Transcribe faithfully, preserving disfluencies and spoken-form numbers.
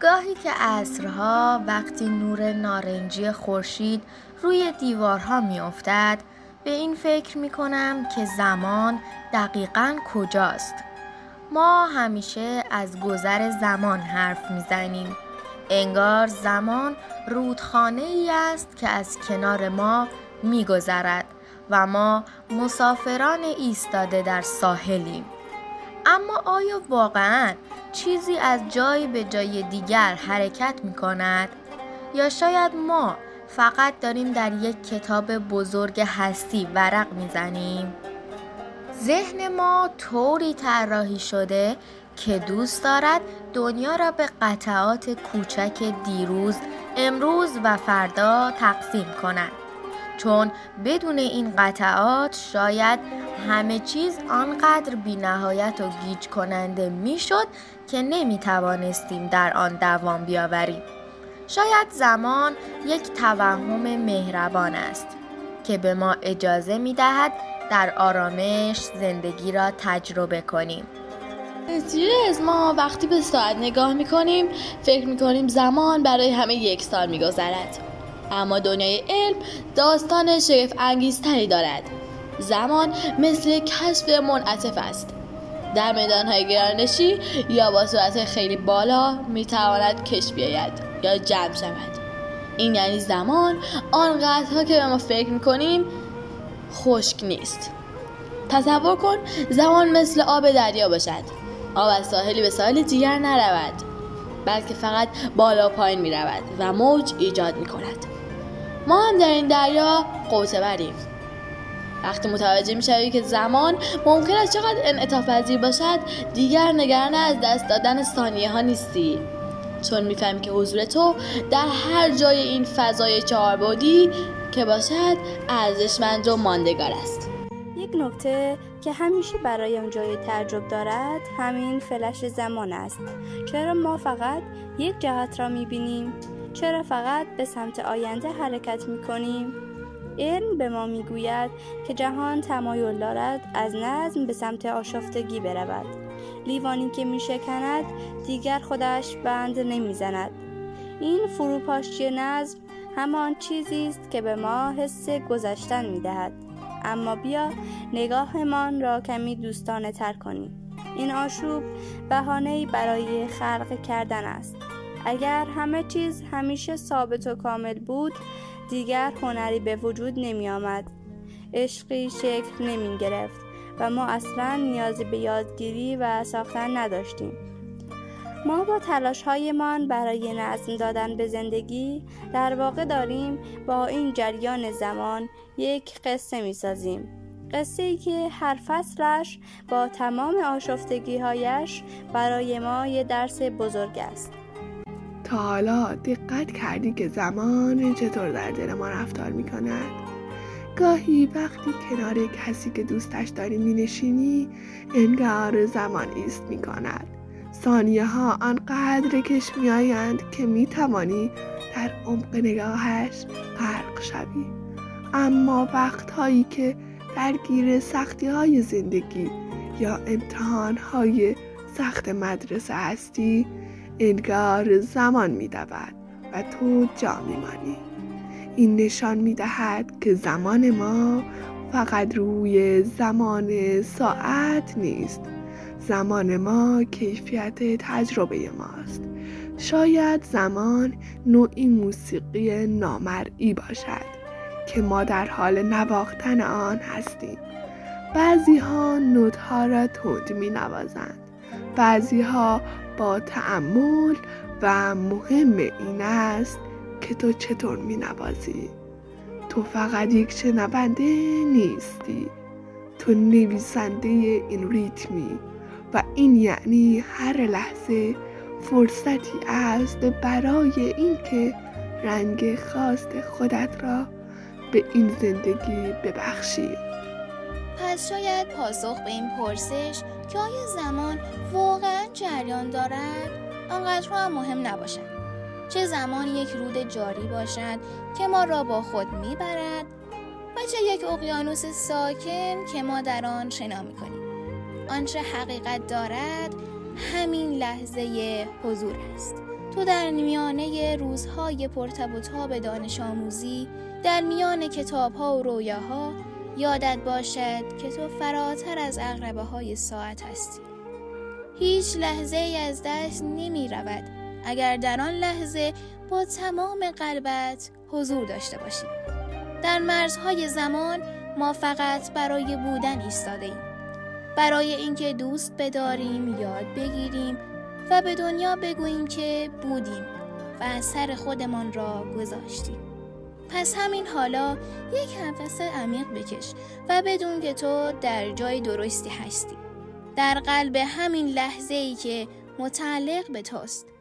گاهی که عصرها وقتی نور نارنجی خورشید روی دیوارها میافتد به این فکر میکنم که زمان دقیقاً کجاست. ما همیشه از گذر زمان حرف میزنیم. انگار زمان رودخانه ای است که از کنار ما میگذرد و ما مسافران ایستاده در ساحلیم. اما آیا واقعاً چیزی از جای به جای دیگر حرکت می کند؟ یا شاید ما فقط داریم در یک کتاب بزرگ هستی ورق می زنیم؟ ذهن ما طوری طراحی شده که دوست دارد دنیا را به قطعات کوچک دیروز، امروز و فردا تقسیم کند. چون بدون این قطعات شاید همه چیز آنقدر بی نهایت و گیج کننده می شد که نمی توانستیم در آن دوام بیاوریم. شاید زمان یک توهم مهربان است که به ما اجازه می دهد در آرامش زندگی را تجربه کنیم. بسیاری از ما وقتی به ساعت نگاه می کنیم فکر می کنیم زمان برای همه یک سال می گذرد. اما دنیای علم داستان شگفت انگیزتری دارد. زمان مثل کشف منعطف است. در میدانهای گرانشی یا با سرعت خیلی بالا میتواند کش بیاید یا جمع شود. این یعنی زمان آنقدرها که به ما فکر میکنیم خشک نیست. تصور کن زمان مثل آب دریا باشد. آب از ساحلی به ساحل دیگر نرود، بلکه فقط بالا پایین میرود و موج ایجاد میکند. ما هم در این دریا غوطه بریم. وقتی متوجه میشوی که زمان ممکن است چقدر انعطاف پذیر باشد، دیگر نگران از دست دادن ثانیه ها نیستی، چون میفهمی که حضور تو در هر جای این فضای چهار بعدی که باشد ارزشمند و ماندگار است. یک نکته که همیشه برایم جای تعجب دارد همین فلش زمان است. چرا ما فقط یک جهت را میبینیم؟ چرا فقط به سمت آینده حرکت میکنیم؟ علم به ما میگوید که جهان تمایل دارد از نظم به سمت آشفتگی برود. لیوانی که میشکند دیگر خودش بند نمیزند. این فروپاشی نظم همان چیزی است که به ما حس گذشتن میدهد. اما بیا نگاهمان را کمی دوستانه تر کنیم. این آشوب بهانه‌ای برای خلق کردن است. اگر همه چیز همیشه ثابت و کامل بود، دیگر هنری به وجود نمی آمد. عشقی شکل نمی گرفت و ما اصلا نیازی به یادگیری و ساختن نداشتیم. ما با تلاش‌هایمان برای نظم دادن به زندگی در واقع داریم با این جریان زمان یک قصه می سازیم. قصه‌ای که هر فصلش با تمام آشفتگی‌هایش برای ما یک درس بزرگ است. تا حالا دقت کردی که زمان چطور در دل ما رفتار می کند؟ گاهی وقتی کنار کسی که دوستش داری می نشینی انگار زمان ایست می کند. ثانیه ها آنقدر کش می آیند که می توانی در عمق نگاهش غرق شوی. اما وقت هایی که درگیر سختی های زندگی یا امتحان های سخت مدرسه هستی انگار زمان می دود و تو جا می مانی. این نشان می دهد که زمان ما فقط روی زمان ساعت نیست. زمان ما کیفیت تجربه ماست. شاید زمان نوعی موسیقی نامرئی باشد که ما در حال نواختن آن هستیم. بعضی ها نوت ها را تند می نوازند، بعضی ها با تأمل و مهم این است که تو چطور می نوازی. تو فقط یک شنونده نیستی، تو نویسنده این ریتمی و این یعنی هر لحظه فرصتی است برای اینکه رنگ خاص خودت را به این زندگی ببخشی. پس شاید پاسخ به این پرسش که آیا زمان واقعا جریان دارد آنقدر هم مهم نباشد. چه زمان یک رود جاری باشد که ما را با خود میبرد و چه یک اقیانوس ساکن که ما در آن شنا میکنیم. آنچه حقیقت دارد همین لحظه حضور است. تو در میانه روزهای پرتب و تاب دانش آموزی، در میان کتاب‌ها و رویاها، یادت باشد که تو فراتر از عقربه های ساعت هستی. هیچ لحظه ای از دست نمی رود اگر در آن لحظه با تمام قلبت حضور داشته باشی. در مرزهای زمان ما فقط برای بودن ایستاده ایم. برای اینکه دوست بداریم، یاد بگیریم و به دنیا بگوییم که بودیم و اثر خودمان را گذاشتیم. پس همین حالا یک نفس عمیق بکش و بدون که تو در جای درستی هستی، در قلب همین لحظه‌ای که متعلق به توست.